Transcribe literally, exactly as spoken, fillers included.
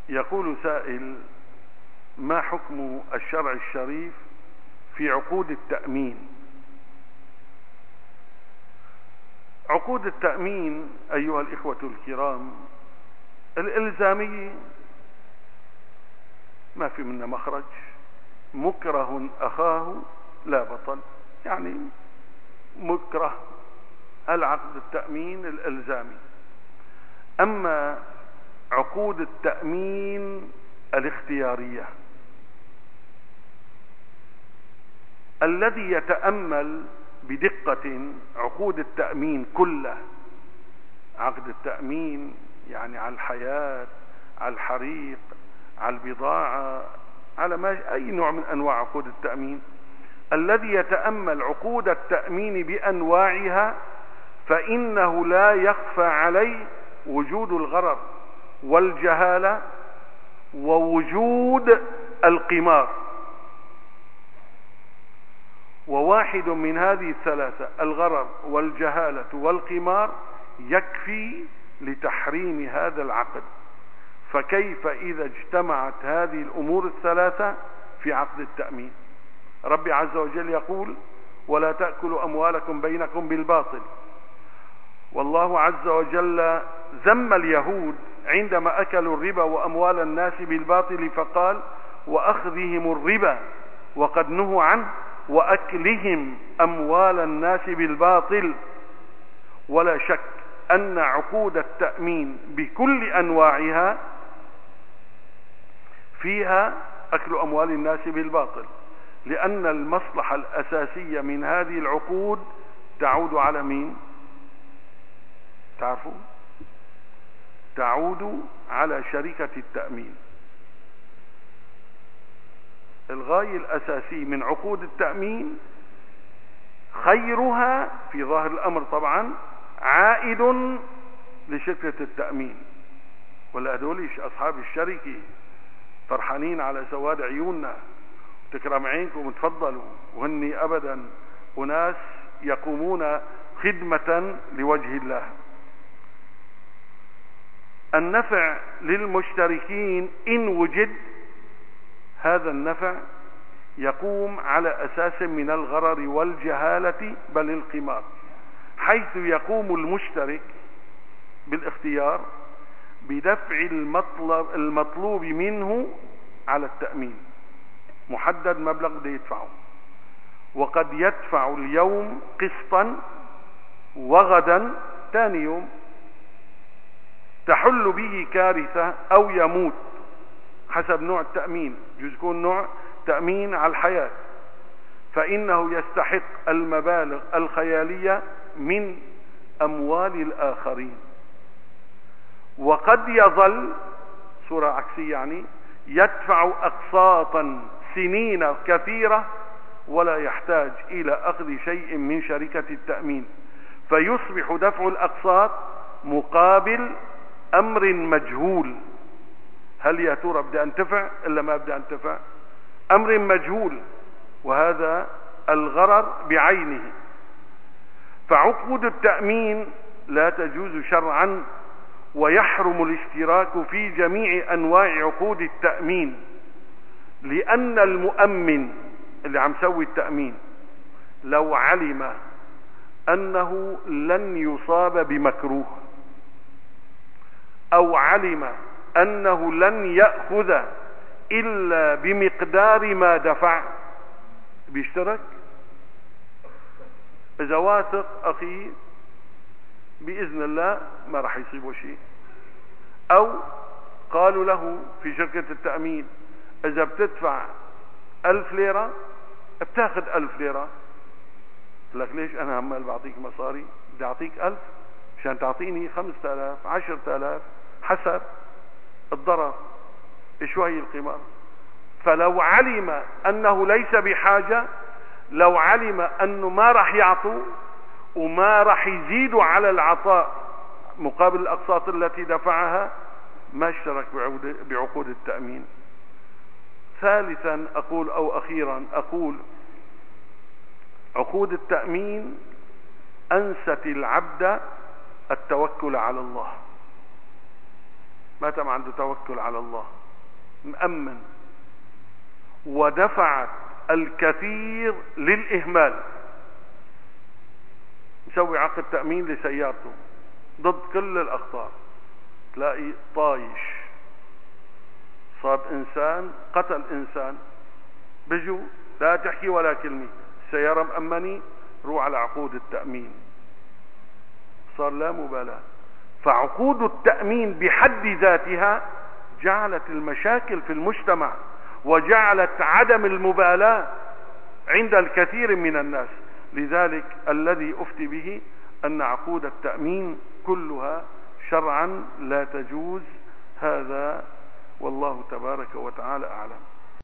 يقول سائل: ما حكم الشرع الشريف في عقود التأمين؟ عقود التأمين أيها الإخوة الكرام الإلزامية ما في منها مخرج، مكره أخاه لا بطل، يعني مكره العقد التأمين الإلزامي. أما عقود التأمين الاختيارية، الذي يتأمل بدقة عقود التأمين كله، عقد التأمين يعني على الحياة، على الحريق، على البضاعة، على ما أي نوع من أنواع عقود التأمين، الذي يتأمل عقود التأمين بأنواعها فإنه لا يخفى عليه وجود الغرر والجهالة ووجود القمار، وواحد من هذه الثلاثة الغرر والجهالة والقمار يكفي لتحريم هذا العقد. فكيف إذا اجتمعت هذه الأمور الثلاثة في عقد التأمين؟ ربي عز وجل يقول: ولا تأكلوا أموالكم بينكم بالباطل. والله عز وجل ذم اليهود عندما أكلوا الربا وأموال الناس بالباطل فقال: وأخذهم الربا وقد نهوا عنه وأكلهم أموال الناس بالباطل. ولا شك أن عقود التأمين بكل أنواعها فيها أكل أموال الناس بالباطل، لأن المصلحة الأساسية من هذه العقود تعود على مين؟ تعرفوا؟ تعود على شركة التأمين. الغاية الأساسي من عقود التأمين خيرها في ظاهر الأمر طبعا عائد لشركة التأمين، ولا هذوليش أصحاب الشركة فرحانين على سواد عيوننا، تكرم عينكم وتفضلوا، وهني أبدا أناس يقومون خدمة لوجه الله. النفع للمشتركين إن وجد، هذا النفع يقوم على أساس من الغرر والجهالة بل القمار، حيث يقوم المشترك بالاختيار بدفع المطلب المطلوب منه على التأمين، محدد مبلغ بده يدفعه، وقد يدفع اليوم قسطا وغدا ثاني يوم تحل به كارثة أو يموت حسب نوع التأمين. يجوز يكون نوع تأمين على الحياة فإنه يستحق المبالغ الخيالية من أموال الآخرين، وقد يظل صورة عكسية يعني يدفع أقساطا سنين كثيرة ولا يحتاج إلى أخذ شيء من شركة التأمين، فيصبح دفع الأقساط مقابل أمر مجهول. هل يا ترى بدي أنتفع إلا ما بدي أنتفع؟ أمر مجهول، وهذا الغرر بعينه. فعقود التأمين لا تجوز شرعا، ويحرم الاشتراك في جميع أنواع عقود التأمين، لأن المؤمن اللي عم سوي التأمين لو علم أنه لن يصاب بمكروه أو علم أنه لن يأخذ إلا بمقدار ما دفع بيشترك. إذا واثق أخي بإذن الله ما راح يصيبه شيء، أو قالوا له في شركة التأمين إذا بتدفع ألف ليرة بتاخذ ألف ليرة، لك ليش أنا عمال بعطيك مصاري؟ بدي أعطيك ألف عشان تعطيني خمسة آلاف عشرة آلاف حسب الضرر. شوي القمار. فلو علم أنه ليس بحاجة، لو علم أنه ما راح يعطوا وما راح يزيدوا على العطاء مقابل الأقساط التي دفعها، ما اشترك بعقود التأمين. ثالثا أقول أو أخيرا أقول عقود التأمين أنست العبد التوكل على الله. ما تم عنده توكل على الله، مأمن، ودفعت الكثير للإهمال. مسوي عقد تأمين لسيارته ضد كل الأخطار، تلاقي طايش، صاب إنسان، قتل إنسان، بيجوا لا تحكي ولا كلمة، السيارة مأمني، روح على عقود التأمين، صار لا مبالاة. فعقود التأمين بحد ذاتها جعلت المشاكل في المجتمع، وجعلت عدم المبالاة عند الكثير من الناس. لذلك الذي أفتي به أن عقود التأمين كلها شرعا لا تجوز، هذا والله تبارك وتعالى أعلم.